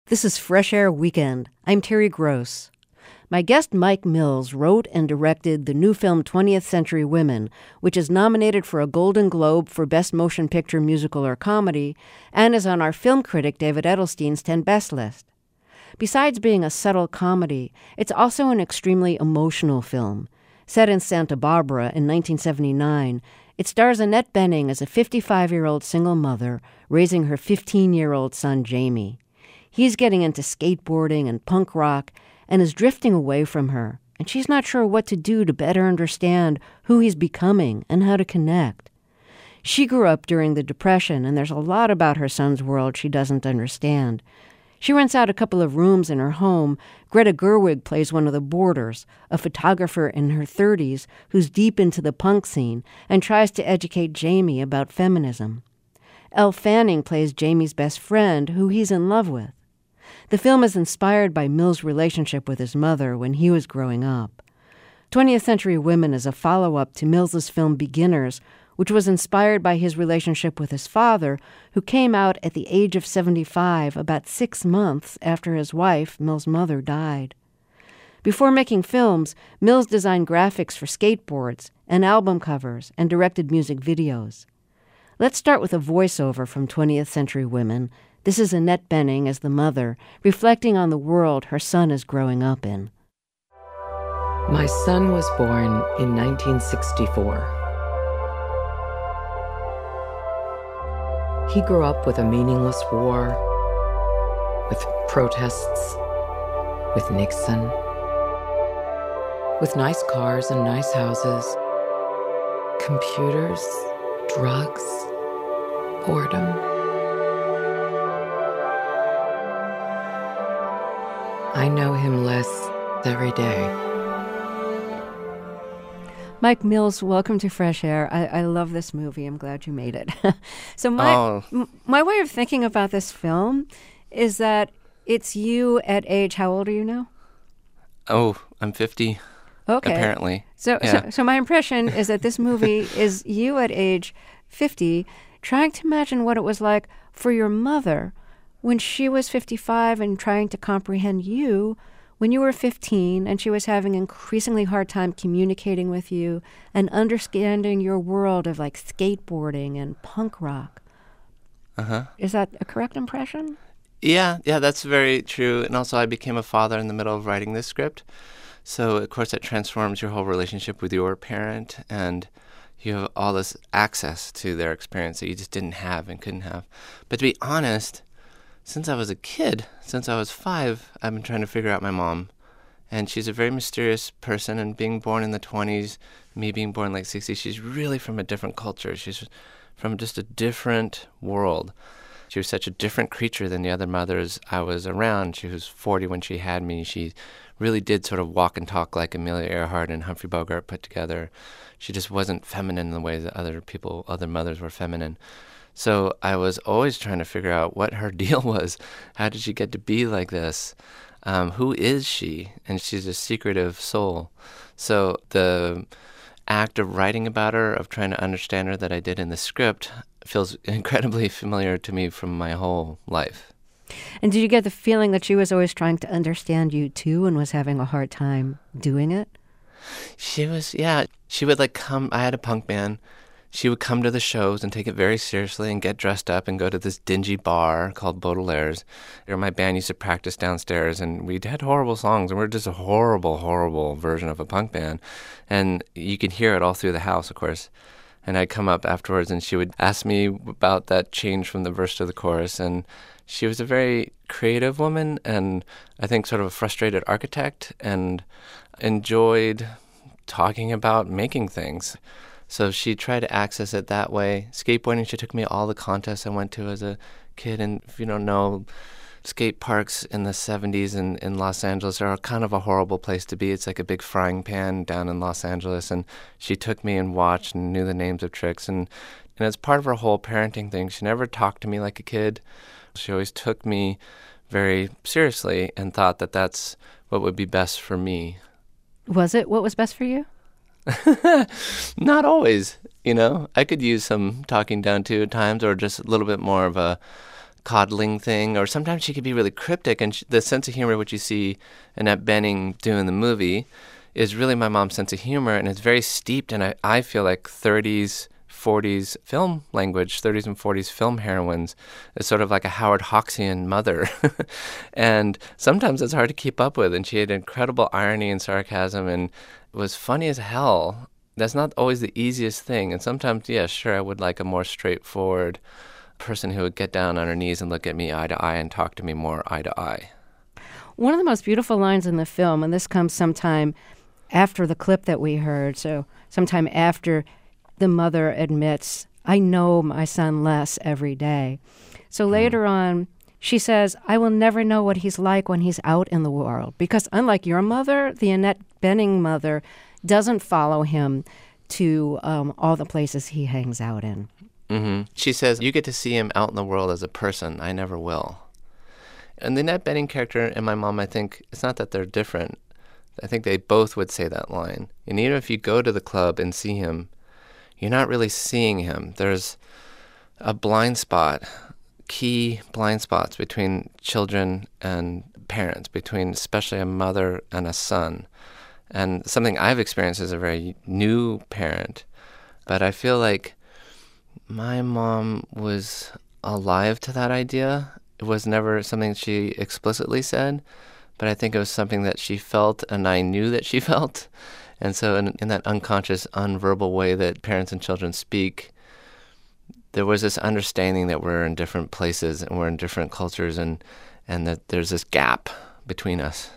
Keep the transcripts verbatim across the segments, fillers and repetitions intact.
This is Fresh Air Weekend. I'm Terry Gross. My guest Mike Mills wrote and directed the new film twentieth Century Women, which is nominated for a Golden Globe for Best Motion Picture Musical or Comedy, and is on our film critic David Edelstein's ten Best list. Besides being a subtle comedy, it's also an extremely emotional film. Set in Santa Barbara in nineteen seventy-nine, it stars Annette Bening as a fifty-five-year-old single mother raising her fifteen-year-old son Jamie. He's getting into skateboarding and punk rock and is drifting away from her, and she's not sure what to do to better understand who he's becoming and how to connect. She grew up during the Depression, and there's a lot about her son's world she doesn't understand. She rents out a couple of rooms in her home. Greta Gerwig plays one of the boarders, a photographer in her thirties who's deep into the punk scene and tries to educate Jamie about feminism. Elle Fanning plays Jamie's best friend, who he's in love with. The film is inspired by Mills' relationship with his mother when he was growing up. twentieth Century Women is a follow-up to Mills' film Beginners, which was inspired by his relationship with his father, who came out at the age of seventy-five, about six months after his wife, Mills' mother, died. Before making films, Mills designed graphics for skateboards and album covers and directed music videos. Let's start with a voiceover from twentieth Century Women. This is Annette Bening as the mother, reflecting on the world her son is growing up in. My son was born in nineteen sixty-four. He grew up with a meaningless war, with protests, with Nixon, with nice cars and nice houses, computers, drugs, boredom. I know him less every day. Mike Mills, welcome to Fresh Air. I, I love this movie. I'm glad you made it. so my oh. m- my way of thinking about this film is that it's you at age, how old are you now? Oh, I'm fifty. Okay. Apparently. So, yeah. so, so my impression is that this movie is you at age fifty trying to imagine what it was like for your mother when she was fifty-five and trying to comprehend you when you were fifteen and she was having an increasingly hard time communicating with you and understanding your world of like skateboarding and punk rock. Uh-huh. Is that a correct impression? Yeah, yeah, that's very true. And also I became a father in the middle of writing this script. So, of course, that transforms your whole relationship with your parent, and you have all this access to their experience that you just didn't have and couldn't have. But to be honest, since I was a kid, since I was five, I've been trying to figure out my mom. And she's a very mysterious person, and being born in the twenties, me being born in late sixties, she's really from a different culture. She's from just a different world. She was such a different creature than the other mothers I was around. She was forty when she had me. She really did sort of walk and talk like Amelia Earhart and Humphrey Bogart put together. She just wasn't feminine in the way that other people, other mothers were feminine. So I was always trying to figure out what her deal was. How did she get to be like this? Um, who is she? And she's a secretive soul. So the act of writing about her, of trying to understand her that I did in the script, feels incredibly familiar to me from my whole life. And did you get the feeling that she was always trying to understand you too and was having a hard time doing it? She was, yeah. She would like come, I had a punk band. She would come to the shows and take it very seriously and get dressed up and go to this dingy bar called Baudelaire's. My band used to practice downstairs, and we had horrible songs, and we were just a horrible, horrible version of a punk band. And you could hear it all through the house, of course. And I'd come up afterwards, and she would ask me about that change from the verse to the chorus. And she was a very creative woman, and I think sort of a frustrated architect, and enjoyed talking about making things. So she tried to access it that way. Skateboarding, she took me to all the contests I went to as a kid. And if you don't know, skate parks in the seventies in, in Los Angeles are kind of a horrible place to be. It's like a big frying pan down in Los Angeles. And she took me and watched and knew the names of tricks. And, and as part of her whole parenting thing, she never talked to me like a kid. She always took me very seriously and thought that that's what would be best for me. Was it? What was best for you? Not always, you know. I could use some talking down to at times, or just a little bit more of a coddling thing, or sometimes she could be really cryptic. And sh- the sense of humor which you see Annette Bening do in the movie is really my mom's sense of humor, and it's very steeped in, I, I feel like, thirties, forties film language, thirties and forties film heroines. It's sort of like a Howard Hawksian mother. And sometimes it's hard to keep up with, and she had incredible irony and sarcasm and was funny as hell. That's not always the easiest thing. And sometimes, yeah, sure, I would like a more straightforward person who would get down on her knees and look at me eye to eye and talk to me more eye to eye. One of the most beautiful lines in the film, and this comes sometime after the clip that we heard, so sometime after the mother admits, I know my son less every day. So mm. later on, she says, I will never know what he's like when he's out in the world. Because unlike your mother, the Annette Bening mother doesn't follow him to um, all the places he hangs out in. Mm-hmm. She says, you get to see him out in the world as a person. I never will. And the Annette Bening character and my mom, I think, it's not that they're different. I think they both would say that line. And even if you go to the club and see him, you're not really seeing him. There's a blind spot, key blind spots between children and parents, between especially a mother and a son. And something I've experienced as a very new parent. But I feel like my mom was alive to that idea. It was never something she explicitly said, but I think it was something that she felt and I knew that she felt. And so in, in that unconscious, unverbal way that parents and children speak, there was this understanding that we're in different places and we're in different cultures, and, and that there's this gap between us.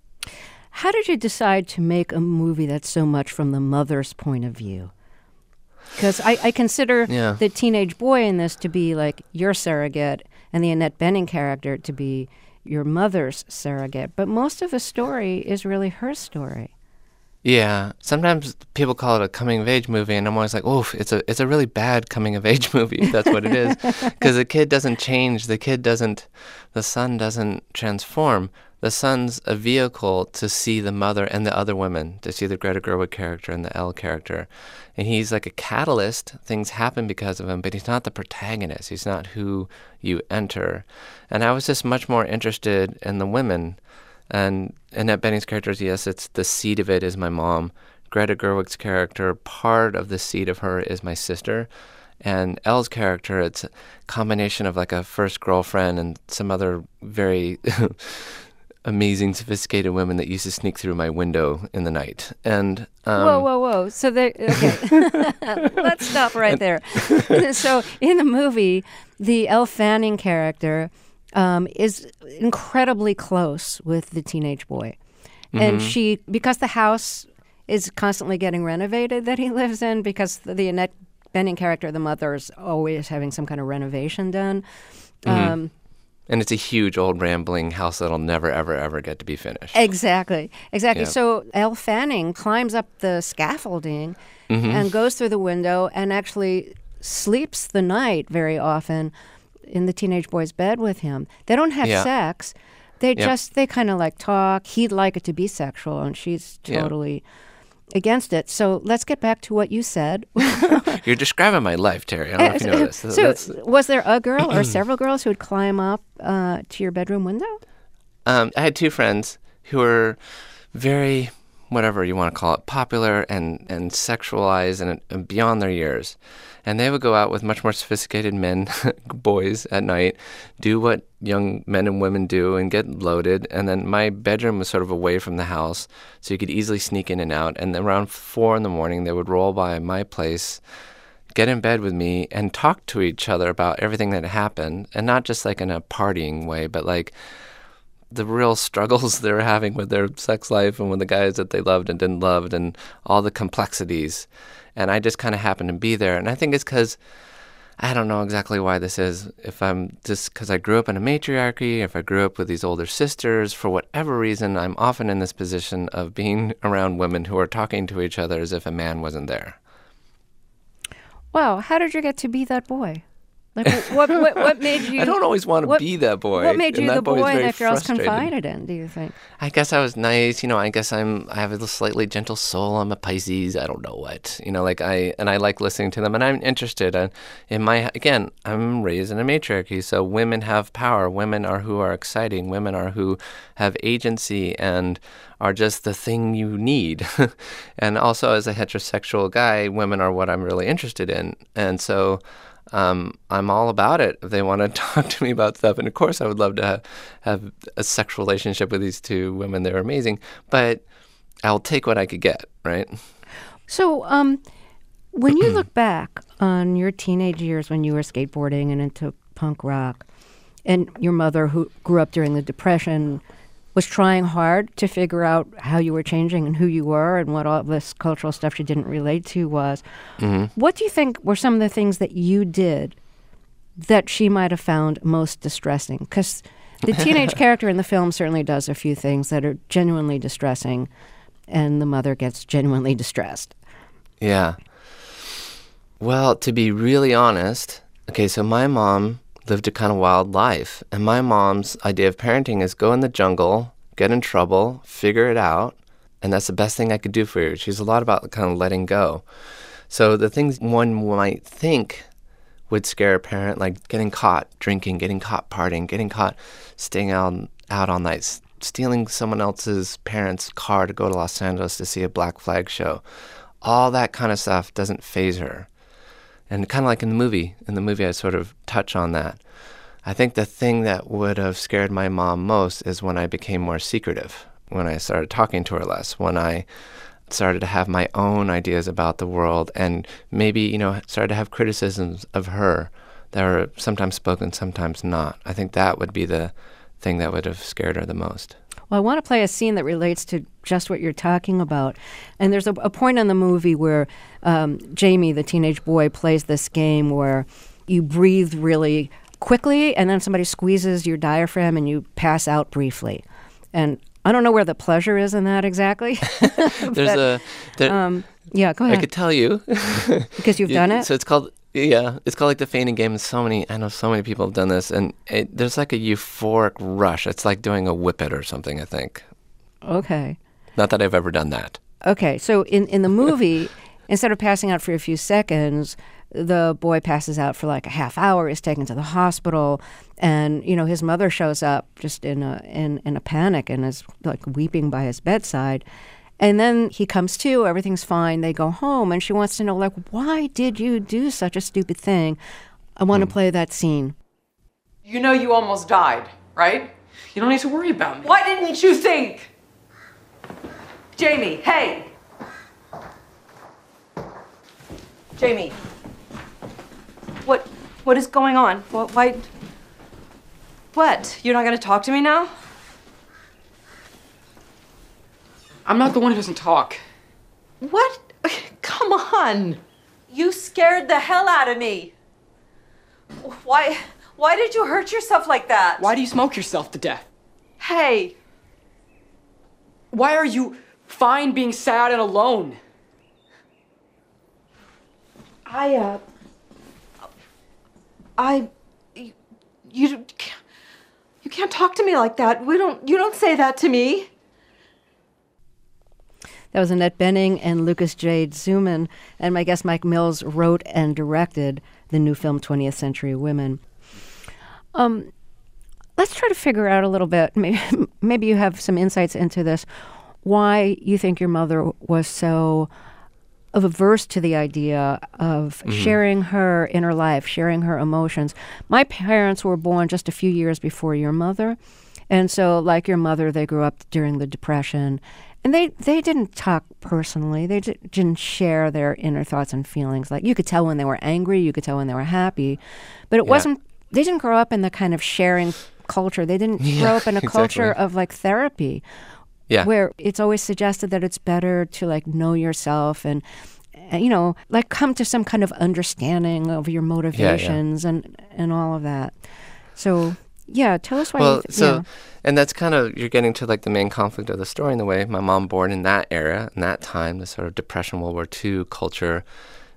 How did you decide to make a movie that's so much from the mother's point of view? Because I, I consider yeah. the teenage boy in this to be like your surrogate and the Annette Bening character to be your mother's surrogate. But most of the story is really her story. Yeah. Sometimes people call it a coming-of-age movie, and I'm always like, oof, it's a, it's a really bad coming-of-age movie, if that's what it is. Because the kid doesn't change. The kid doesn't, the son doesn't transform. The son's a vehicle to see the mother and the other women, to see the Greta Gerwig character and the Elle character. And he's like a catalyst. Things happen because of him, but he's not the protagonist. He's not who you enter. And I was just much more interested in the women. And Annette Bening's character, yes, it's the seed of it is my mom. Greta Gerwig's character, part of the seed of her is my sister. And Elle's character, it's a combination of like a first girlfriend and some other very amazing, sophisticated women that used to sneak through my window in the night. And um, whoa, whoa, whoa! So they okay. Let's stop right there. So in the movie, the Elle Fanning character um, is incredibly close with the teenage boy, mm-hmm. and she because the house is constantly getting renovated that he lives in, because the, the Annette Bening character, the mother, is always having some kind of renovation done. Mm-hmm. Um, And it's a huge, old, rambling house that'll never, ever, ever get to be finished. Exactly. Exactly. Yeah. So Elle Fanning climbs up the scaffolding mm-hmm. and goes through the window and actually sleeps the night very often in the teenage boy's bed with him. They don't have yeah. sex. They yep. just, they kind of like talk. He'd like it to be sexual, and she's totally... Yeah. against it. So let's get back to what you said. You're describing my life, Terry. I don't know if you know this. So, so was there a girl or several girls who would climb up uh, to your bedroom window? Um, I had two friends who were very, whatever you want to call it, popular and, and sexualized and, and beyond their years. And they would go out with much more sophisticated men, boys, at night, do what young men and women do and get loaded. And then my bedroom was sort of away from the house, so you could easily sneak in and out. And around four in the morning, they would roll by my place, get in bed with me, and talk to each other about everything that happened. And not just like in a partying way, but like the real struggles they were having with their sex life and with the guys that they loved and didn't love and all the complexities. And I just kind of happened to be there. And I think it's because, I don't know exactly why this is. If I'm just because I grew up in a matriarchy, if I grew up with these older sisters, for whatever reason, I'm often in this position of being around women who are talking to each other as if a man wasn't there. Wow. How did you get to be that boy? Like, what, what, what made you... I don't always want to what, be that boy. What made you the boy that girls frustrated. confided in, do you think? I guess I was nice. You know, I guess I'm, I have a slightly gentle soul. I'm a Pisces. I don't know what. You know, like I, and I like listening to them. And I'm interested in, in my, again, I'm raised in a matriarchy. So women have power. Women are who are exciting. Women are who have agency and are just the thing you need. And also as a heterosexual guy, women are what I'm really interested in. And so... Um, I'm all about it if they want to talk to me about stuff. And of course, I would love to have, have a sexual relationship with these two women. They're amazing. But I'll take what I could get, right? So um, when you look back on your teenage years when you were skateboarding and into punk rock, and your mother, who grew up during the Depression, was trying hard to figure out how you were changing and who you were and what all this cultural stuff she didn't relate to was. Mm-hmm. What do you think were some of the things that you did that she might have found most distressing? Because the teenage character in the film certainly does a few things that are genuinely distressing, and the mother gets genuinely distressed. Yeah. Well, to be really honest, okay, so my mom lived a kind of wild life. And my mom's idea of parenting is go in the jungle, get in trouble, figure it out, and that's the best thing I could do for you. She's a lot about kind of letting go. So the things one might think would scare a parent, like getting caught drinking, getting caught partying, getting caught staying out, out all night, stealing someone else's parents' car to go to Los Angeles to see a Black Flag show. All that kind of stuff doesn't faze her. And kind of like in the movie, in the movie I sort of touch on that. I think the thing that would have scared my mom most is when I became more secretive, when I started talking to her less, when I started to have my own ideas about the world and maybe, you know, started to have criticisms of her that were sometimes spoken, sometimes not. I think that would be the thing that would have scared her the most. Well, I want to play a scene that relates to just what you're talking about. And there's a, a point in the movie where um, Jamie, the teenage boy, plays this game where you breathe really quickly and then somebody squeezes your diaphragm and you pass out briefly. And I don't know where the pleasure is in that exactly. There's but, a... There, um, yeah, go ahead. I could tell you. Because you've done it? So it's called... Yeah, it's called like the fainting game. And so many, I know so many people have done this, and it, there's like a euphoric rush. It's like doing a whippet or something, I think. Okay. Not that I've ever done that. Okay, so in, in the movie, instead of passing out for a few seconds, the boy passes out for like a half hour, is taken to the hospital, and, you know, his mother shows up just in a, in, in a panic and is like weeping by his bedside. And then he comes to, everything's fine, they go home, and she wants to know, like, why did you do such a stupid thing? I want to mm. play that scene. You know you almost died, right? You don't need to worry about me. Why didn't you think? Jamie, hey! Jamie. What, what is going on? What, why? What? You're not gonna talk to me now? I'm not the one who doesn't talk. What? Come on. You scared the hell out of me. Why, why did you hurt yourself like that? Why do you smoke yourself to death? Hey. Why are you fine being sad and alone? I, uh... I... You, you, you can't talk to me like that. We don't, you don't say that to me. That was Annette Bening and Lucas J. Zuman, and my guest Mike Mills wrote and directed the new film twentieth Century Women. Um, let's try to figure out a little bit, maybe, maybe you have some insights into this, why you think your mother was so averse to the idea of mm-hmm. sharing her inner life, sharing her emotions. My parents were born just a few years before your mother, and so like your mother, they grew up during the Depression. And they, they didn't talk personally. They d- didn't share their inner thoughts and feelings. Like, you could tell when they were angry. You could tell when they were happy. But it yeah. wasn't, they didn't grow up in the kind of sharing culture. They didn't yeah, grow up in a exactly. culture of, like, therapy. Yeah. Where it's always suggested that it's better to, like, know yourself and, and you know, like, come to some kind of understanding of your motivations yeah, yeah. and and all of that. So... Yeah, tell us why. Well, you th- so, yeah. and that's kind of, you're getting to like the main conflict of the story in the way my mom born in that era, in that time, the sort of Depression, World War Two culture,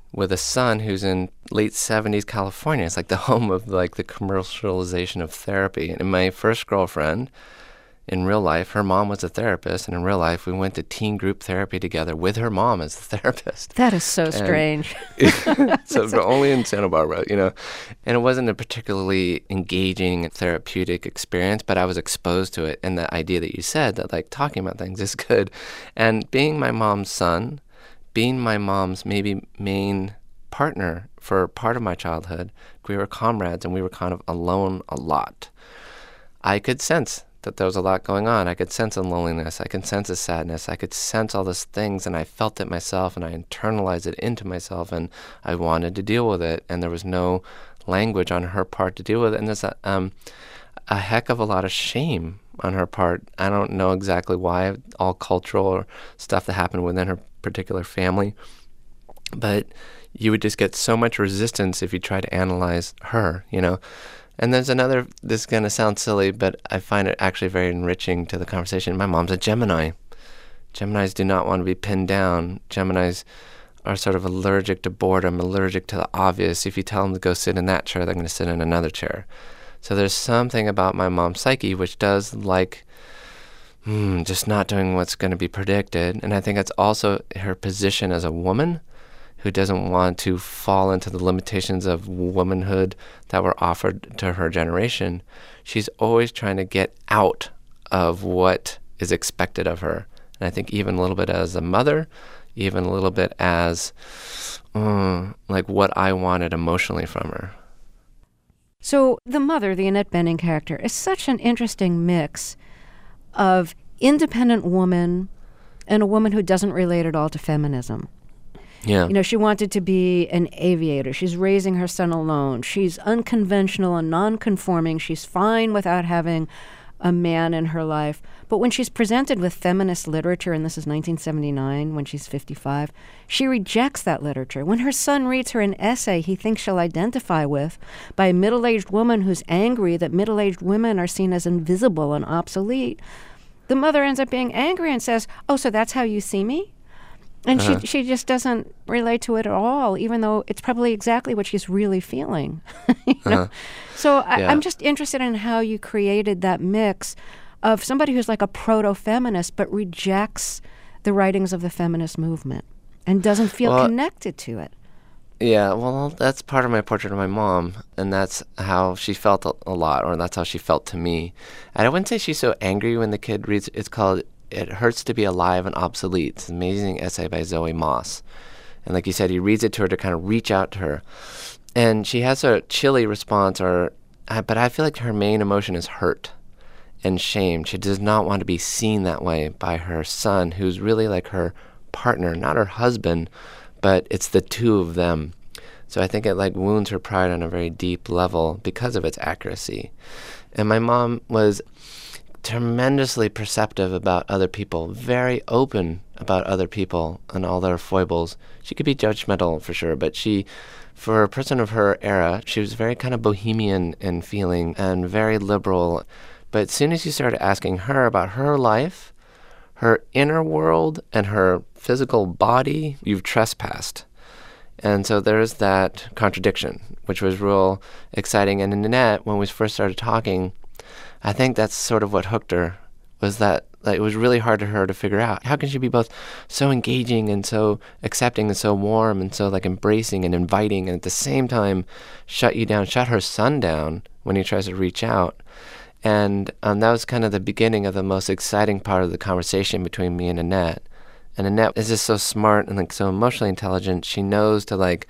with a son who's in late seventies California. It's like the home of like the commercialization of therapy. And my first girlfriend, in real life, her mom was a therapist, and in real life, we went to teen group therapy together with her mom as the therapist. That is so And strange. so but only in Santa Barbara, you know. And it wasn't a particularly engaging therapeutic experience, but I was exposed to it, and the idea that you said that like talking about things is good. And being my mom's son, being my mom's maybe main partner for part of my childhood, we were comrades and we were kind of alone a lot. I could sense that there was a lot going on. I could sense a loneliness. I could sense a sadness. I could sense all those things, and I felt it myself, and I internalized it into myself, and I wanted to deal with it, and there was no language on her part to deal with it. And there's a, um, a heck of a lot of shame on her part. I don't know exactly why, all cultural or stuff that happened within her particular family, but you would just get so much resistance if you try to analyze her, you know. And there's another, this is going to sound silly, but I find it actually very enriching to the conversation. My mom's a Gemini. Geminis do not want to be pinned down. Geminis are sort of allergic to boredom, allergic to the obvious. If you tell them to go sit in that chair, they're going to sit in another chair. So there's something about my mom's psyche which does like hmm, just not doing what's going to be predicted. And I think it's also her position as a woman who doesn't want to fall into the limitations of womanhood that were offered to her generation. She's always trying to get out of what is expected of her. And I think even a little bit as a mother, even a little bit as um, like what I wanted emotionally from her. So the mother, the Annette Bening character, is such an interesting mix of independent woman and a woman who doesn't relate at all to feminism. Yeah. You know, she wanted to be an aviator. She's raising her son alone. She's unconventional and non-conforming. She's fine without having a man in her life. But when she's presented with feminist literature, and this is nineteen seventy-nine, when she's fifty-five, she rejects that literature. When her son reads her an essay he thinks she'll identify with by a middle-aged woman who's angry that middle-aged women are seen as invisible and obsolete, the mother ends up being angry and says, "Oh, so that's how you see me?" And uh-huh. she she just doesn't relate to it at all, even though it's probably exactly what she's really feeling. you know? uh-huh. So I, yeah. I'm just interested in how you created that mix of somebody who's like a proto-feminist but rejects the writings of the feminist movement and doesn't feel well, connected to it. Yeah, well, that's part of my portrait of my mom, and that's how she felt a, a lot, or that's how she felt to me. And I wouldn't say she's so angry when the kid reads, it's called It Hurts to Be Alive and Obsolete. It's an amazing essay by Zoe Moss. And like you said, he reads it to her to kind of reach out to her. And she has a chilly response, or uh, but I feel like her main emotion is hurt and shame. She does not want to be seen that way by her son, who's really like her partner, not her husband, but it's the two of them. So I think it like wounds her pride on a very deep level because of its accuracy. And my mom was tremendously perceptive about other people, very open about other people and all their foibles. She could be judgmental for sure, but she, for a person of her era, she was very kind of bohemian in feeling and very liberal. But as soon as you started asking her about her life, her inner world, and her physical body, you've trespassed. And so there's that contradiction, which was real exciting. And in Annette, when we first started talking, I think that's sort of what hooked her, was that like, it was really hard for her to figure out. How can she be both so engaging and so accepting and so warm and so like embracing and inviting, and at the same time shut you down, shut her son down when he tries to reach out? And um, that was kind of the beginning of the most exciting part of the conversation between me and Annette. And Annette is just so smart and like so emotionally intelligent. She knows to like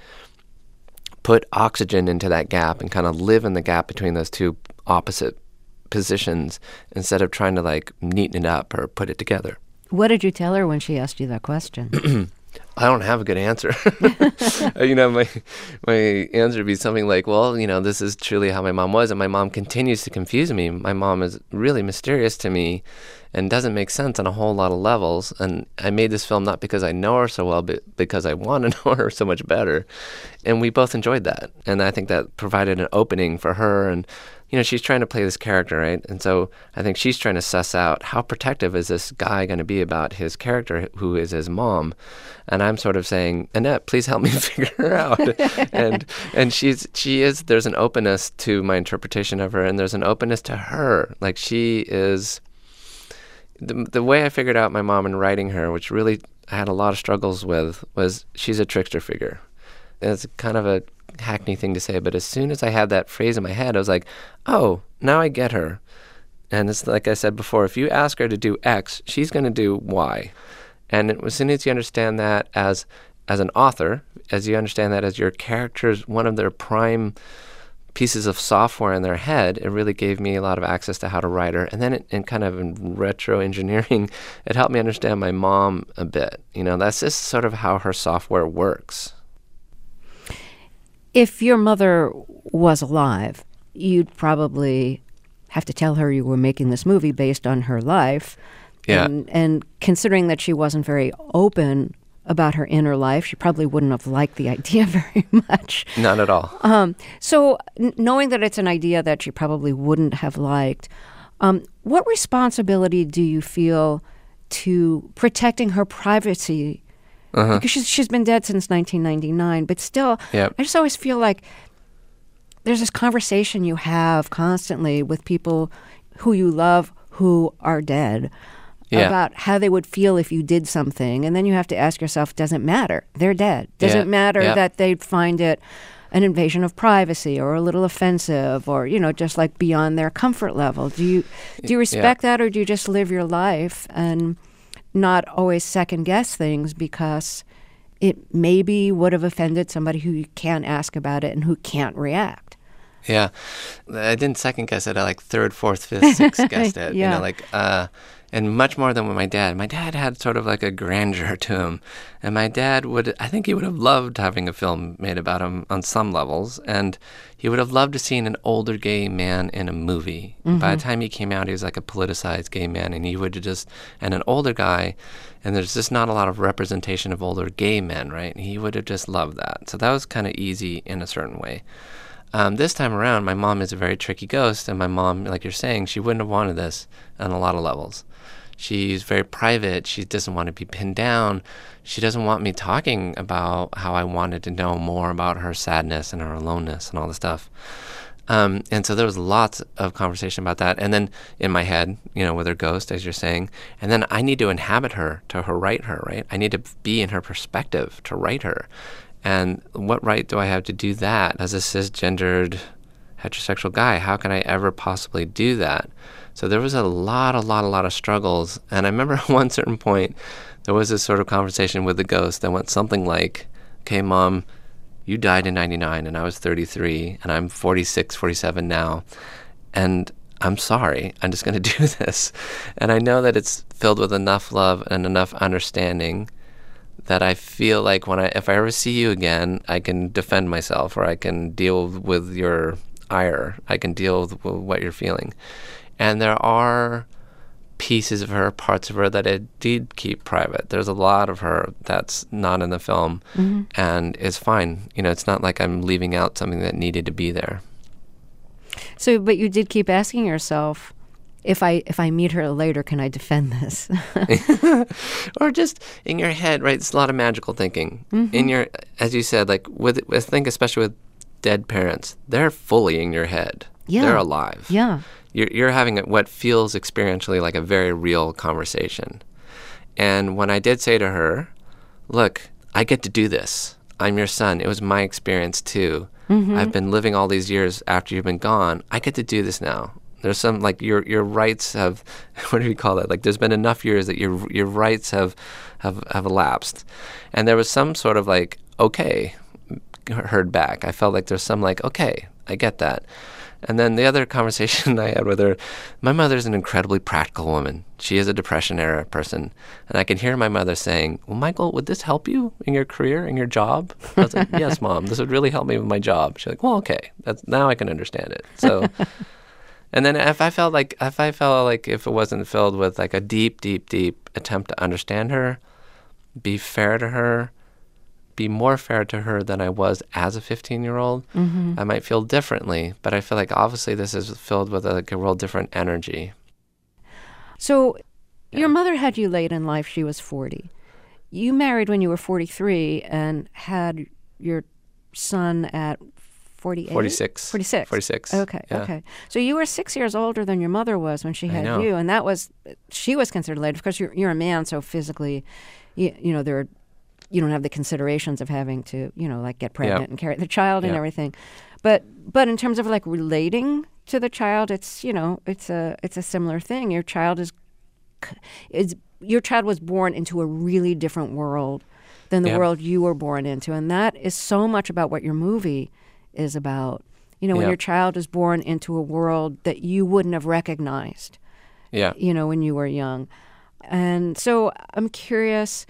put oxygen into that gap and kind of live in the gap between those two opposite positions instead of trying to like neaten it up or put it together. What did you tell her when she asked you that question? I don't have a good answer. you know, my my answer would be something like, well, you know, this is truly how my mom was, and my mom continues to confuse me. My mom is really mysterious to me and doesn't make sense on a whole lot of levels. And I made this film not because I know her so well, but because I want to know her so much better. And we both enjoyed that. And I think that provided an opening for her. And you know, she's trying to play this character, right? And so I think she's trying to suss out how protective is this guy going to be about his character, who is his mom. And I'm sort of saying, Annette, please help me figure her out. and and she's she is there's an openness to my interpretation of her, and there's an openness to her. Like she is the the way I figured out my mom in writing her, which really I had a lot of struggles with, was she's a trickster figure. It's kind of a hackney thing to say, but as soon as I had that phrase in my head, I was like, oh, now I get her. And it's like I said before, if you ask her to do X, she's going to do Y. And as soon as you understand that as as an author, as you understand that as your character's one of their prime pieces of software in their head, it really gave me a lot of access to how to write her. And then it, in kind of in retro engineering, it helped me understand my mom a bit. You know, that's just sort of how her software works. If your mother was alive, you'd probably have to tell her you were making this movie based on her life. Yeah. And, and considering that she wasn't very open about her inner life, she probably wouldn't have liked the idea very much. Not at all. Um, so n- knowing that it's an idea that she probably wouldn't have liked, um, what responsibility do you feel to protecting her privacy? Uh-huh. Because she's, she's been dead since nineteen ninety-nine, but still, yep. I just always feel like there's this conversation you have constantly with people who you love who are dead. Yeah. About how they would feel if you did something. And then you have to ask yourself, does it matter? They're dead. Does yeah. it matter yeah. that they'd find it an invasion of privacy or a little offensive or, you know, just like beyond their comfort level? Do you do you respect yeah. that, or do you just live your life and not always second guess things because it maybe would have offended somebody who you can't ask about it and who can't react? Yeah. I didn't second guess it. I like third, fourth, fifth, sixth guessed it. yeah. You know, like... uh And much more than with my dad. My dad had sort of like a grandeur to him. And my dad would, I think he would have loved having a film made about him on some levels. And he would have loved to see an older gay man in a movie. Mm-hmm. By the time he came out, he was like a politicized gay man. And he would just, and an older guy, and there's just not a lot of representation of older gay men, right? And he would have just loved that. So that was kind of easy in a certain way. Um, this time around, my mom is a very tricky ghost. And my mom, like you're saying, she wouldn't have wanted this on a lot of levels. She's very private. She doesn't want to be pinned down. She doesn't want me talking about how I wanted to know more about her sadness and her aloneness and all the stuff. Um, and so there was lots of conversation about that. And then in my head, you know, with her ghost, as you're saying, and then I need to inhabit her to her write her, right? I need to be in her perspective to write her. And what right do I have to do that as a cisgendered heterosexual guy? How can I ever possibly do that? So there was a lot, a lot, a lot of struggles. And I remember at one certain point, there was this sort of conversation with the ghost that went something like, okay, Mom, you died in ninety-nine and I was thirty-three and I'm forty-six, forty-seven now. And I'm sorry, I'm just going to do this. And I know that it's filled with enough love and enough understanding that I feel like when I, if I ever see you again, I can defend myself, or I can deal with your ire. I can deal with what you're feeling. And there are pieces of her, parts of her that I did keep private. There's a lot of her that's not in the film, mm-hmm. and it's fine. You know, it's not like I'm leaving out something that needed to be there. So, but you did keep asking yourself, if I if I meet her later, can I defend this? Or just in your head, right? It's a lot of magical thinking. Mm-hmm. In your, as you said, like with, I think especially with dead parents, they're fully in your head. Yeah. They're alive. Yeah. You're, you're having what feels experientially like a very real conversation. And when I did say to her, look, I get to do this. I'm your son. It was my experience too. Mm-hmm. I've been living all these years after you've been gone. I get to do this now. There's some, like, your your rights have, what do you call it? Like, there's been enough years that your your rights have, have, have elapsed. And there was some sort of, like, okay, heard back. I felt like there's some, like, okay, I get that. And then the other conversation I had with her, my mother's an incredibly practical woman. She is a Depression-era person. And I can hear my mother saying, well, Michael, would this help you in your career, in your job? I was like, yes, Mom, this would really help me with my job. She's like, well, okay, that's, now I can understand it. So... And then if I felt like if I felt like if it wasn't filled with like a deep, deep, deep attempt to understand her, be fair to her, be more fair to her than I was as a fifteen-year-old, mm-hmm. I might feel differently. But I feel like obviously this is filled with a, like a real different energy. So yeah. Your mother had you late in life. She was forty. you married when you were forty-three and had your son at forty-eight? forty-six. forty-six. forty-six. Okay, yeah. okay. So you were six years older than your mother was when she I had know. you, and that was, she was considered late because you're, you're a man, so physically, you, you know, there are, you don't have the considerations of having to, you know, like get pregnant Yep. and carry the child and Yep. everything. But but in terms of like relating to the child, it's, you know, it's a it's a similar thing. Your child is, is your child was born into a really different world than the Yep. world you were born into, and that is so much about what your movie is about. You know, when Yep. your child is born into a world that you wouldn't have recognized, Yeah. you know, when you were young. And so I'm curious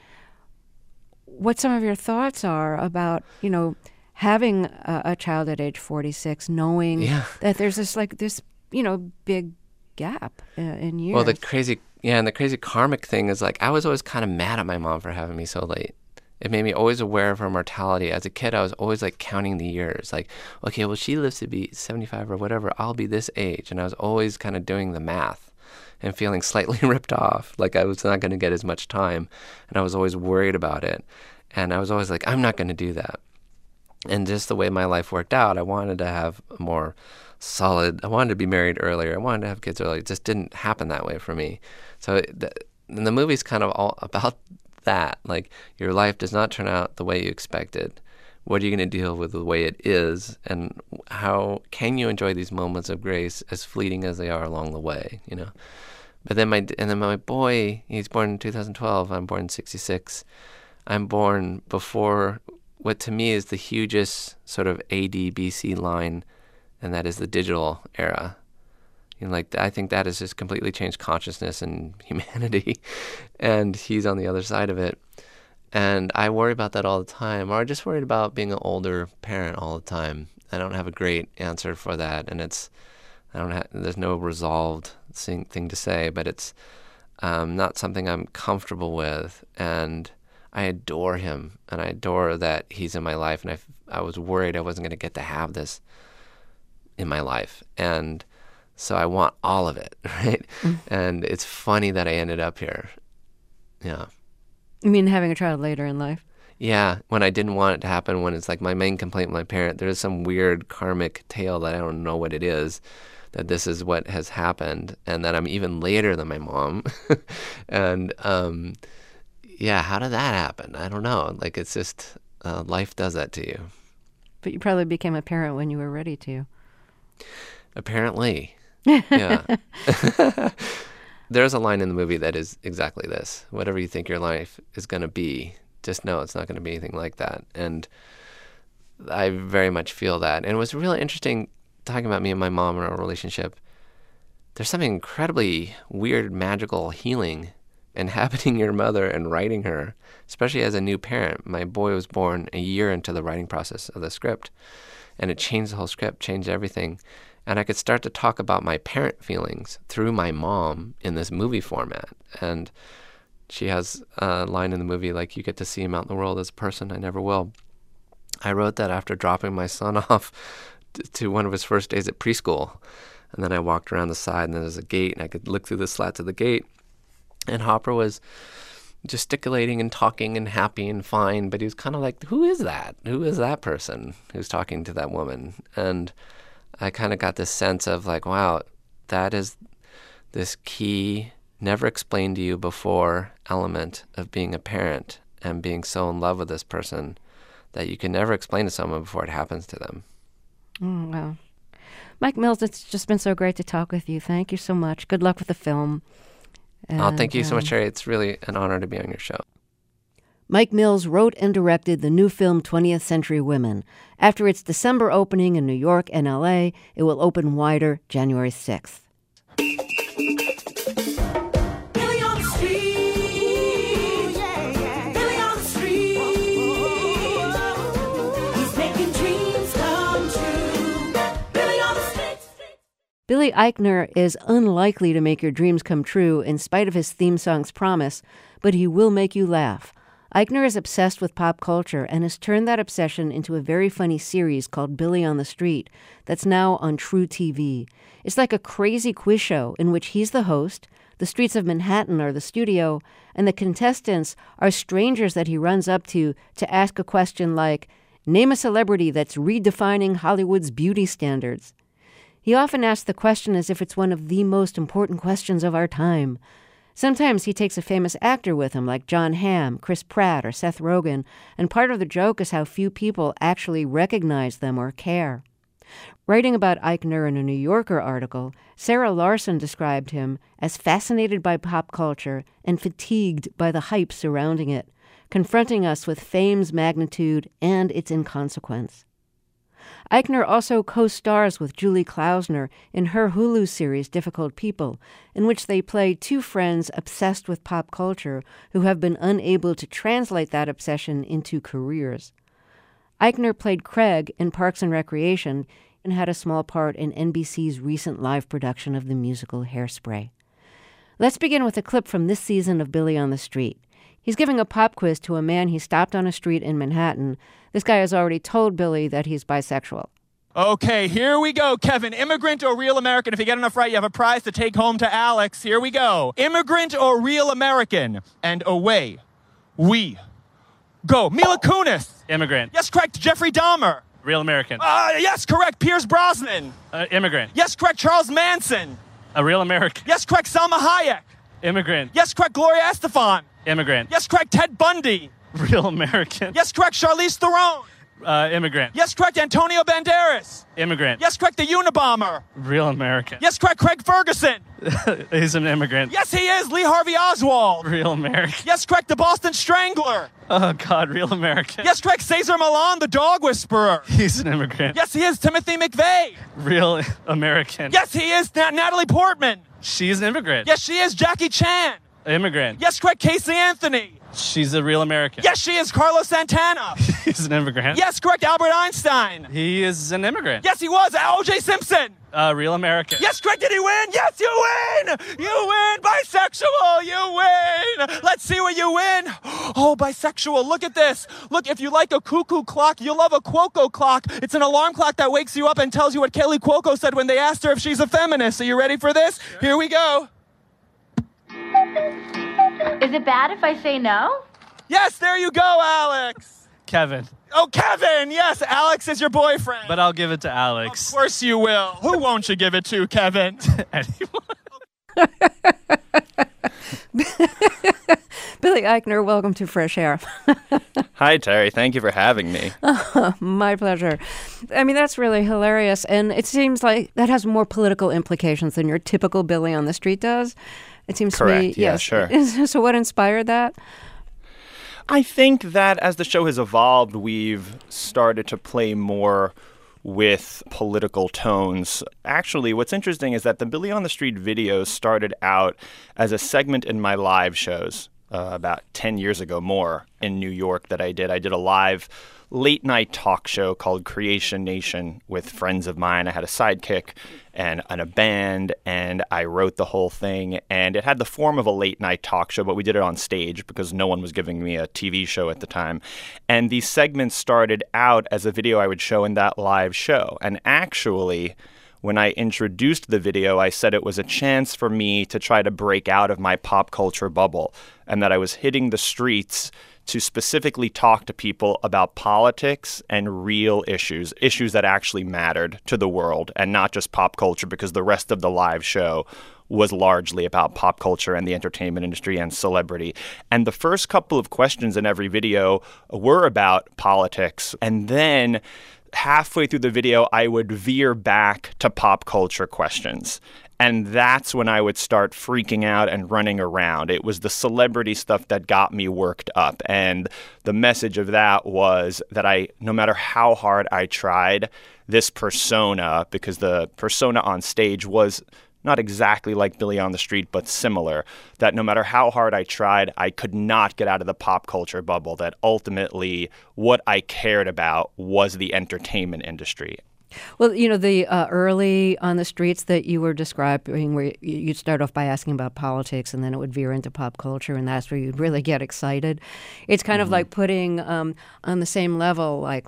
what some of your thoughts are about, you know, having a, a child at age forty-six, knowing Yeah. that there's this like this, you know, big gap uh, in years. Well, the crazy, yeah, and the crazy karmic thing is like I was always kind of mad at my mom for having me so late. It made me always aware of her mortality. As a kid, I was always like counting the years. Like, okay, well, she lives to be seventy-five or whatever. I'll be this age. And I was always kind of doing the math and feeling slightly ripped off. Like I was not going to get as much time. And I was always worried about it. And I was always like, I'm not going to do that. And just the way my life worked out, I wanted to have a more solid, I wanted to be married earlier. I wanted to have kids earlier. It just didn't happen that way for me. So the, and the movie's kind of all about that. Like your life does not turn out the way you expected. What are you going to deal with the way it is? And how can you enjoy these moments of grace as fleeting as they are along the way, you know? But then my, and then my boy, he's born in two thousand twelve. I'm born in sixty-six. I'm born before what to me is the hugest sort of A D B C line, and that is the digital era. You know, like I think that has just completely changed consciousness and humanity, and he's on the other side of it. And I worry about that all the time, or I just worried about being an older parent all the time. I don't have a great answer for that, and it's I don't have there's no resolved thing, thing to say, but it's um, not something I'm comfortable with, and I adore him, and I adore that he's in my life, and I, I was worried I wasn't going to get to have this in my life, and so I want all of it, right? Mm. And it's funny that I ended up here. Yeah. You mean having a child later in life? Yeah, when I didn't want it to happen, when it's like my main complaint with my parent, there's some weird karmic tale that I don't know what it is, that this is what has happened, and that I'm even later than my mom. and um, yeah, how did that happen? I don't know. Like, it's just, uh, life does that to you. But you probably became a parent when you were ready to. Apparently. Yeah. There's a line in the movie that is exactly this. Whatever you think your life is going to be, just know it's not going to be anything like that. And I very much feel that. And it was really interesting talking about me and my mom and our relationship. There's something incredibly weird, magical healing inhabiting your mother and writing her, especially as a new parent. My boy was born a year into the writing process of the script, and it changed the whole script, changed everything. And I could start to talk about my parent feelings through my mom in this movie format. And she has a line in the movie, like, you get to see him out in the world as a person. I never will. I wrote that after dropping my son off t- to one of his first days at preschool. And then I walked around the side, and there's a gate, and I could look through the slats of the gate. And Hopper was gesticulating and talking and happy and fine, but he was kind of like, who is that? Who is that person who's talking to that woman? And I kind of got this sense of like, wow, that is this key, never explained to you before element of being a parent and being so in love with this person that you can never explain to someone before it happens to them. Oh, wow. Mike Mills, it's just been so great to talk with you. Thank you so much. Good luck with the film. And, oh, thank you so much, um, Terry. It's really an honor to be on your show. Mike Mills wrote and directed the new film twentieth Century Women. After its December opening in New York and L A, it will open wider January sixth. Billy on the street, yeah, yeah. Billy on the street, he's making dreams come true. Billy on the street. Billy Eichner is unlikely to make your dreams come true in spite of his theme song's promise, but he will make you laugh. Eichner is obsessed with pop culture and has turned that obsession into a very funny series called Billy on the Street that's now on True T V. It's like a crazy quiz show in which he's the host, The streets of Manhattan are the studio, and the contestants are strangers that he runs up to to ask a question like, name a celebrity that's redefining Hollywood's beauty standards. He often asks the question as if it's one of the most important questions of our time. Sometimes he takes a famous actor with him, like Jon Hamm, Chris Pratt, or Seth Rogen, and part of the joke is how few people actually recognize them or care. Writing about Eichner in a New Yorker article, Sarah Larson described him as fascinated by pop culture and fatigued by the hype surrounding it, confronting us with fame's magnitude and its inconsequence. Eichner also co-stars with Julie Klausner in her Hulu series Difficult People, in which they play two friends obsessed with pop culture who have been unable to translate that obsession into careers. Eichner played Craig in Parks and Recreation and had a small part in N B C's recent live production of the musical Hairspray. Let's begin with a clip from this season of Billy on the Street. He's giving a pop quiz to a man he stopped on a street in Manhattan. This guy has already told Billy that he's bisexual. Okay, here we go, Kevin. Immigrant or real American? If you get enough right, you have a prize to take home to Alex. Here we go. Immigrant or real American? And away we go. Mila Kunis. Immigrant. Yes, correct. Jeffrey Dahmer. Real American. Uh, yes, correct. Pierce Brosnan. Uh, immigrant. Yes, correct. Charles Manson. A real American. Yes, correct. Salma Hayek. Immigrant. Yes, correct. Gloria Estefan. Immigrant. Yes, correct. Ted Bundy. Real American. Yes, correct. Charlize Theron. Uh, immigrant. Yes, correct. Antonio Banderas. Immigrant. Yes, correct. The Unabomber. Real American. Yes, correct. Craig Ferguson. He's an immigrant. Yes, he is. Lee Harvey Oswald. Real American. Yes, correct. The Boston Strangler. Oh, God, real American. Yes, correct. Cesar Millan, the dog whisperer. He's an immigrant. Yes, he is. Timothy McVeigh. Real American. Yes, he is. Na- Natalie Portman. She's an immigrant. Yes, she is. Jackie Chan. Immigrant. Yes, correct. Casey Anthony. She's a real American. Yes, she is. Carlos Santana. He's an immigrant. Yes, correct. Albert Einstein. He is an immigrant. Yes, he was. O J Simpson. Uh, real American. Yes, correct. Did he win? Yes, you win. You win. Bisexual. You win. Let's see what you win. Oh, bisexual. Look at this. Look, if you like a cuckoo clock, you love a Cuoco clock. It's an alarm clock that wakes you up and tells you what Kelly Cuoco said when they asked her if she's a feminist. Are you ready for this? Sure. Here we go. Is it bad if I say no? Yes, there you go, Alex. Kevin. Oh, Kevin. Yes, Alex is your boyfriend. But I'll give it to Alex. Of course you will. Who won't you give it to, Kevin? Anyone. Billy Eichner, welcome to Fresh Air. Hi, Terry. Thank you for having me. Oh, my pleasure. I mean, that's really hilarious. And it seems like that has more political implications than your typical Billy on the Street does. It seems Correct. to me. Yeah, yes. sure. So what inspired that? I think that as the show has evolved, we've started to play more with political tones. Actually, what's interesting is that the Billy on the Street videos started out as a segment in my live shows uh, about ten years ago more in New York that I did. I did a live late night talk show called Creation Nation with friends of mine. I had a sidekick and, and a band, and I wrote the whole thing. And it had the form of a late night talk show, but we did it on stage because no one was giving me a T V show at the time. And these segments started out as a video I would show in that live show. And actually, when I introduced the video, I said it was a chance for me to try to break out of my pop culture bubble and that I was hitting the streets to specifically talk to people about politics and real issues, issues that actually mattered to the world and not just pop culture, because the rest of the live show was largely about pop culture and the entertainment industry and celebrity. And the first couple of questions in every video were about politics. And then halfway through the video, I would veer back to pop culture questions. And that's when I would start freaking out and running around. It was the celebrity stuff that got me worked up. And the message of that was that I, no matter how hard I tried, this persona, because the persona on stage was not exactly like Billy on the Street, but similar, that no matter how hard I tried, I could not get out of the pop culture bubble, that ultimately what I cared about was the entertainment industry. Well, you know, the uh, early on the streets that you were describing, where you'd start off by asking about politics and then it would veer into pop culture, and that's where you'd really get excited. It's kind mm-hmm. of like putting um, on the same level, like,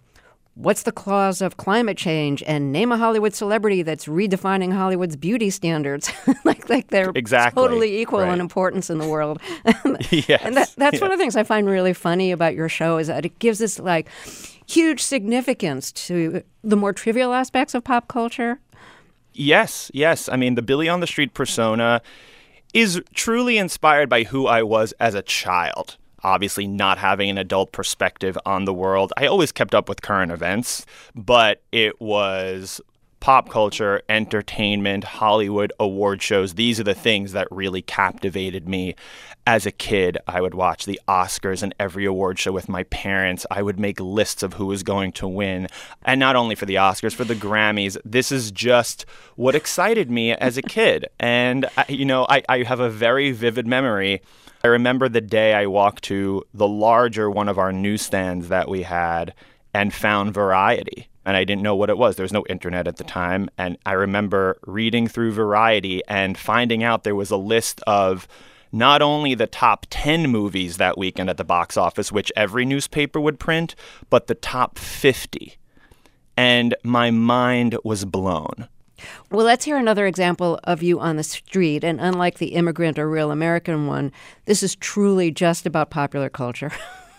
what's the cause of climate change and name a Hollywood celebrity that's redefining Hollywood's beauty standards. like like they're exactly. totally equal right. in importance in the world. yes. And that, that's yes. one of the things I find really funny about your show is that it gives this like huge significance to the more trivial aspects of pop culture. Yes, yes. I mean, the Billy on the Street persona is truly inspired by who I was as a child. Obviously, not having an adult perspective on the world. I always kept up with current events, but it was pop culture, entertainment, Hollywood award shows. These are the things that really captivated me. As a kid, I would watch the Oscars and every award show with my parents. I would make lists of who was going to win. And not only for the Oscars, for the Grammys. This is just what excited me as a kid. And, you know, I, I have a very vivid memory. I remember the day I walked to the larger one of our newsstands that we had and found Variety. And I didn't know what it was. There was no internet at the time. And I remember reading through Variety and finding out there was a list of not only the top ten movies that weekend at the box office, which every newspaper would print, but the top fifty. And my mind was blown. Well, let's hear another example of you on the street. And unlike the Immigrant or Real American one, this is truly just about popular culture.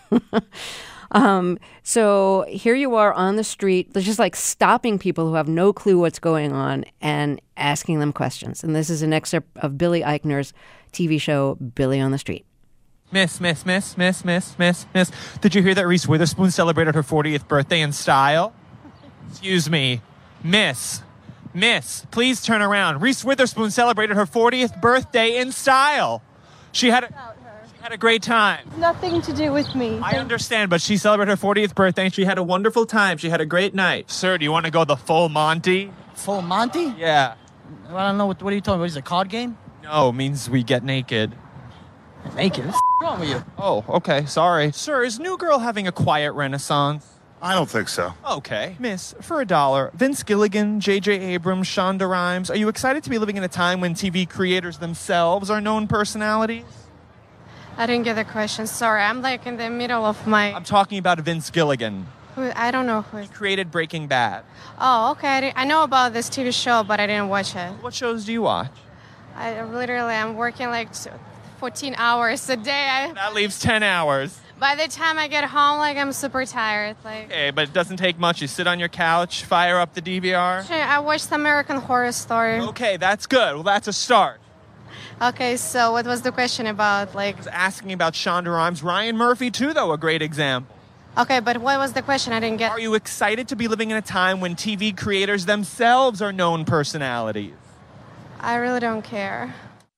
um, so here you are on the street, just like stopping people who have no clue what's going on and asking them questions. And this is an excerpt of Billy Eichner's T V show, Billy on the Street. Miss, miss, miss, miss, miss, miss, miss. Did you hear that Reese Witherspoon celebrated her fortieth birthday in style? Excuse me. Miss. Miss, please turn around. Reese Witherspoon celebrated her fortieth birthday in style. She had a, she had a great time. Nothing to do with me. I understand, but she celebrated her fortieth birthday and she had a wonderful time. She had a great night. Sir, do you want to go the full Monty? Full Monty? Yeah. I don't know. What, what are you talking about? What is it, a card game? No, it means we get naked. Naked? What's wrong with you? Oh, okay, sorry. Sir, is New Girl having a quiet renaissance? I don't think so. Okay. Miss, for a dollar, Vince Gilligan, J J Abrams, Shonda Rhimes, are you excited to be living in a time when T V creators themselves are known personalities? I didn't get the question. Sorry, I'm like in the middle of my... I'm talking about Vince Gilligan. Who, I don't know who... He created Breaking Bad. Oh, okay. I, didn't- I know about this T V show, but I didn't watch it. What shows do you watch? I literally, I'm working like fourteen hours a day. I, That leaves ten hours. by the time I get home, like, I'm super tired. Like, Okay, but it doesn't take much. You sit on your couch, fire up the D V R. Sure, I watched American Horror Story. Okay, that's good. Well, that's a start. Okay, so what was the question about? Like, I was asking about Shonda Rhimes. Ryan Murphy, too, though, a great example. okay, but what was the question? I didn't get... Are you excited to be living in a time when T V creators themselves are known personalities? I really don't care.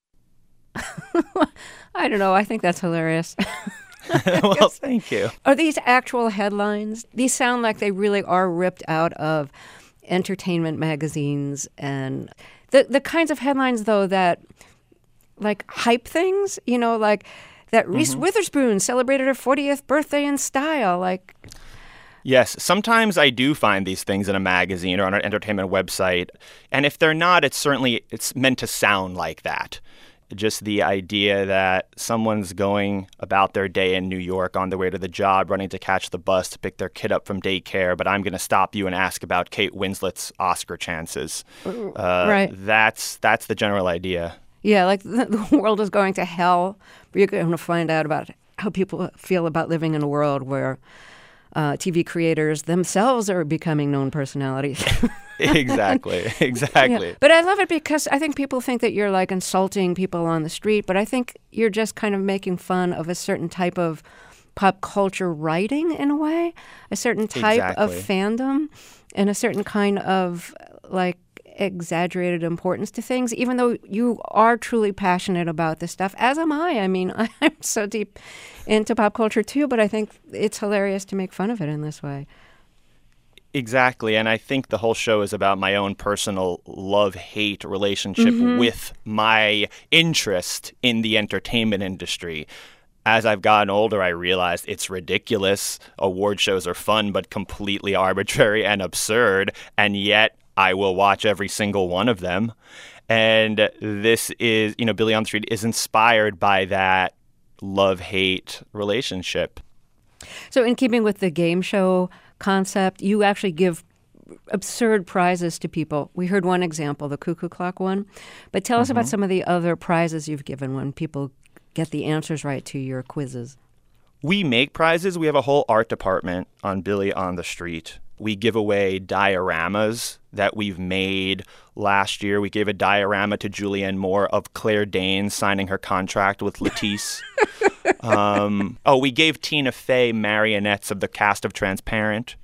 I don't know. I think that's hilarious. Well, thank you. Are these actual headlines? These sound like they really are ripped out of entertainment magazines and the the kinds of headlines, though, that like hype things, you know, like that Reese Mm-hmm. Witherspoon celebrated her fortieth birthday in style. Like, Yes, sometimes I do find these things in a magazine or on an entertainment website, and if they're not, it's certainly it's meant to sound like that. Just the idea that someone's going about their day in New York on their way to the job, running to catch the bus to pick their kid up from daycare, but I'm going to stop you and ask about Kate Winslet's Oscar chances. Uh, Right. That's that's the general idea. yeah, like the, the world is going to hell. But you're going to find out about how people feel about living in a world where uh, T V creators themselves are becoming known personalities. Exactly, exactly. Yeah. But I love it because I think people think that you're like insulting people on the street, but I think you're just kind of making fun of a certain type of pop culture writing in a way, a certain type of Exactly. fandom, and a certain kind of like exaggerated importance to things, even though you are truly passionate about this stuff, as am I. I mean, I'm so deep into pop culture too, but I think it's hilarious to make fun of it in this way. Exactly. And I think the whole show is about my own personal love-hate relationship Mhm. with my interest in the entertainment industry. As I've gotten older, I realized it's ridiculous. Award shows are fun, but completely arbitrary and absurd. And yet I will watch every single one of them. And this is, you know, Billy on the Street is inspired by that love-hate relationship. So in keeping with the game show concept. You actually give absurd prizes to people. We heard one example, the cuckoo clock one. But tell us Mm-hmm. about some of the other prizes you've given when people get the answers right to your quizzes. We make prizes. We have a whole art department on Billy on the Street. We give away dioramas that we've made. Last year, we gave a diorama to Julianne Moore of Claire Danes signing her contract with Latisse. um, oh, we gave Tina Fey marionettes of the cast of Transparent,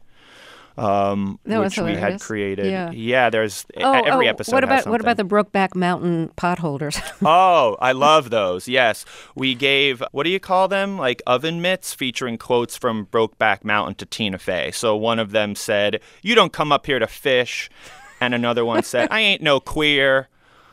um, That was which we had hilarious. created. Yeah. Yeah, there's Oh, every oh, episode what has about what about something. the Brokeback Mountain potholders? Oh, I love those. Yes. We gave, what do you call them? Like oven mitts featuring quotes from Brokeback Mountain to Tina Fey. So one of them said, "You don't come up here to fish." And another one said, "I ain't no queer,"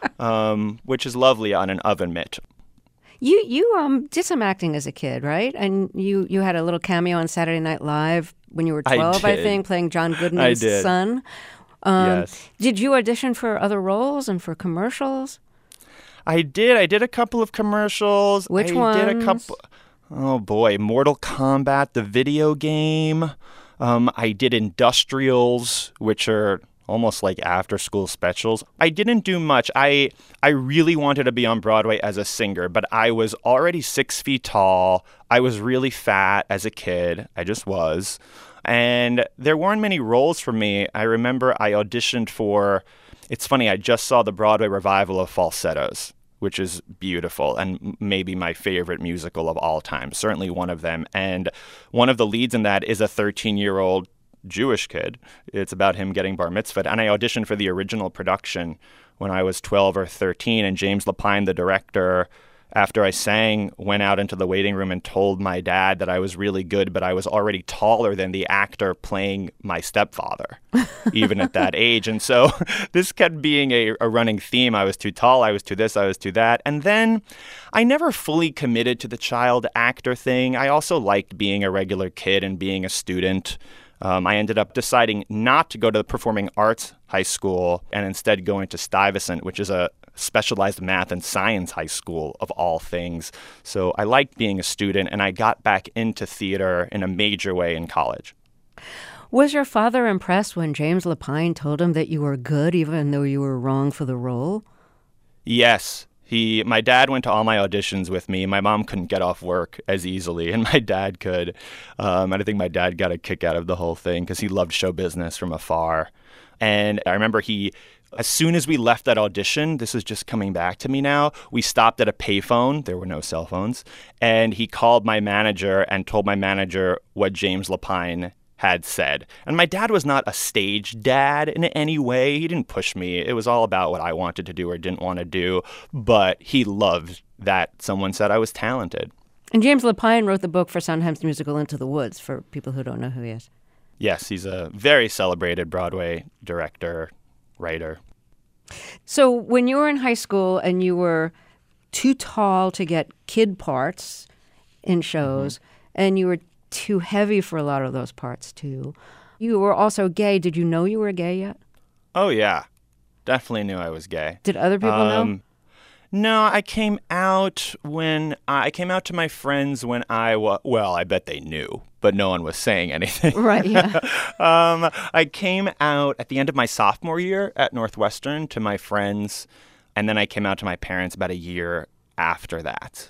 um, which is lovely on an oven mitt. You you um did some acting as a kid, right? And you, you had a little cameo on Saturday Night Live when you were I twelve, I, did. think, playing John Goodman's did. son. Um, Yes. Did you audition for other roles and for commercials? I did. I did a couple of commercials. Which I ones? did a couple. Oh boy, Mortal Kombat, the video game. Um, I did Industrials, which are almost like after-school specials. I didn't do much. I I really wanted to be on Broadway as a singer, but I was already six feet tall. I was really fat as a kid. I just was. And there weren't many roles for me. I remember I auditioned for, it's funny, I just saw the Broadway revival of Falsettos, which is beautiful and maybe my favorite musical of all time, certainly one of them. And one of the leads in that is a thirteen-year-old Jewish kid. It's about him getting bar mitzvahed. And I auditioned for the original production when I was twelve or thirteen. And James Lapine, the director, after I sang, went out into the waiting room and told my dad that I was really good, but I was already taller than the actor playing my stepfather, even at that age. And so this kept being a, a running theme. I was too tall, I was too this, I was too that. And then I never fully committed to the child actor thing. I also liked being a regular kid and being a student. Um, I ended up deciding not to go to the performing arts high school and instead going to Stuyvesant, which is a specialized math and science high school of all things. So I liked being a student, and I got back into theater in a major way in college. Was your father impressed when James Lapine told him that you were good even though you were wrong for the role? Yes. He, my dad went to all my auditions with me. My mom couldn't get off work as easily, and my dad could. Um, and I think my dad got a kick out of the whole thing because he loved show business from afar. And I remember he, as soon as we left that audition, this is just coming back to me now, we stopped at a payphone. There were no cell phones. And he called my manager and told my manager what James Lapine had said. And my dad was not a stage dad in any way. He didn't push me. It was all about what I wanted to do or didn't want to do. But he loved that someone said I was talented. And James Lapine wrote the book for Sondheim's musical Into the Woods, for people who don't know who he is. Yes, he's a very celebrated Broadway director, writer. So when you were in high school and you were too tall to get kid parts in shows, mm-hmm. and you were too heavy for a lot of those parts too, you were also gay. Did you know you were gay yet? Oh, yeah. Definitely knew I was gay. Did other people um, know? No, I came out when I came out to my friends when I was, well, I bet they knew, but no one was saying anything. Right, yeah. um, I came out at the end of my sophomore year at Northwestern to my friends, and then I came out to my parents about a year after that.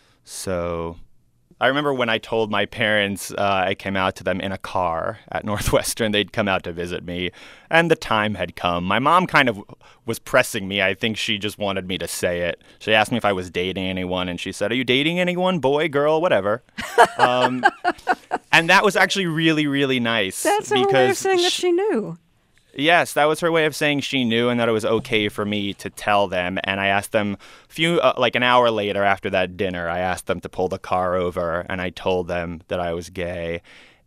So I remember when I told my parents uh, I came out to them in a car at Northwestern, they'd come out to visit me, and the time had come. My mom kind of was pressing me. I think she just wanted me to say it. She asked me if I was dating anyone, and she said, "Are you dating anyone? Boy, girl, whatever." um, and that was actually really, really nice. That's her way of saying that she knew. Yes, that was her way of saying she knew and that it was okay for me to tell them. And I asked them, few uh, like an hour later after that dinner, I asked them to pull the car over, and I told them that I was gay.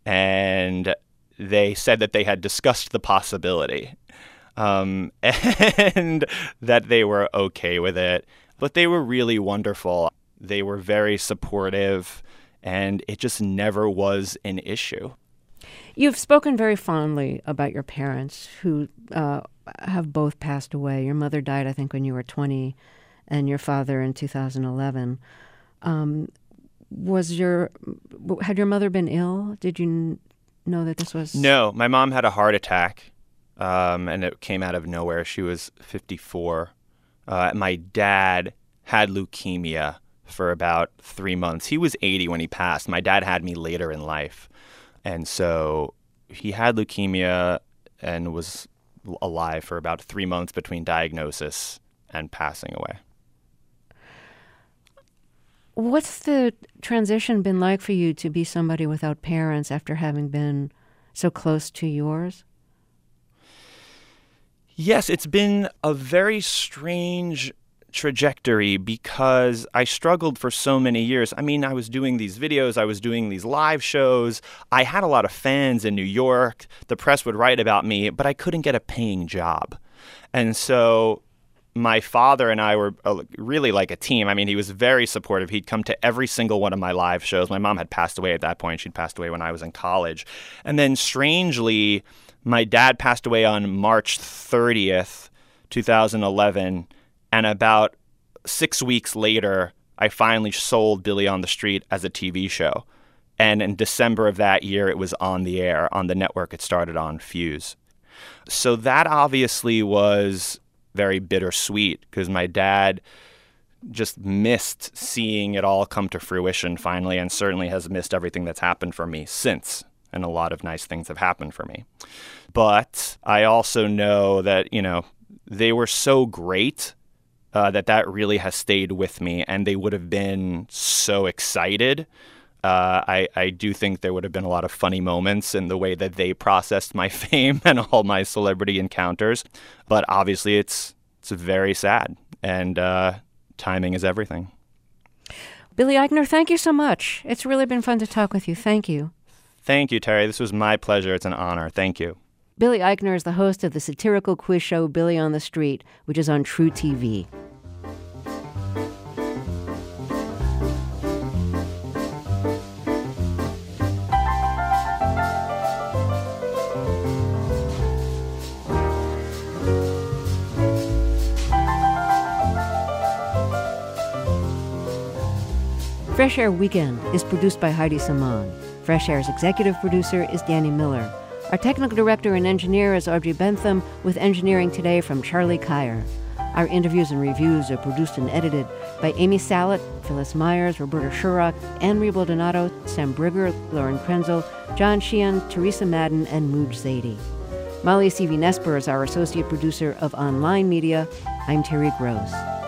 And they said that they had discussed the possibility um, and that they were okay with it. But they were really wonderful. They were very supportive, and it just never was an issue. You've spoken very fondly about your parents who uh, have both passed away. Your mother died, I think, when you were twenty, and your father in two thousand eleven. Um, was your had your mother been ill? Did you know that this was? No, my mom had a heart attack, um, and it came out of nowhere. She was fifty-four. Uh, my dad had leukemia for about three months. He was eighty when he passed. My dad had me later in life. And so he had leukemia and was alive for about three months between diagnosis and passing away. What's the transition been like for you to be somebody without parents after having been so close to yours? Yes, it's been a very strange trajectory because I struggled for so many years. I mean, I was doing these videos, I was doing these live shows. I had a lot of fans in New York. The press would write about me, but I couldn't get a paying job. And so my father and I were really like a team. I mean, he was very supportive. He'd come to every single one of my live shows. My mom had passed away at that point. She'd passed away when I was in college. And then strangely, my dad passed away on March thirtieth, two thousand eleven. And about six weeks later, I finally sold Billy on the Street as a T V show. And in December of that year, it was on the air on the network it started on, Fuse. So that obviously was very bittersweet because my dad just missed seeing it all come to fruition finally, and certainly has missed everything that's happened for me since. And a lot of nice things have happened for me. But I also know that, you know, they were so great Uh, that that really has stayed with me, and they would have been so excited. Uh, I, I do think there would have been a lot of funny moments in the way that they processed my fame and all my celebrity encounters. But obviously it's it's very sad, and uh, timing is everything. Billy Eichner, thank you so much. It's really been fun to talk with you. Thank you. Thank you, Terry. This was my pleasure. It's an honor. Thank you. Billy Eichner is the host of the satirical quiz show Billy on the Street, which is on True T V. Fresh Air Weekend is produced by Heidi Saman. Fresh Air's executive producer is Danny Miller. Our technical director and engineer is Audrey Bentham, with engineering today from Charlie Kyer. Our interviews and reviews are produced and edited by Amy Salet, Phyllis Myers, Roberta Shurock, Ann Rebel-Donato, Sam Brigger, Lauren Krenzel, John Sheehan, Teresa Madden, and Mooj Zadie. Molly Seavey-Nesper is our associate producer of online media. I'm Terry Gross.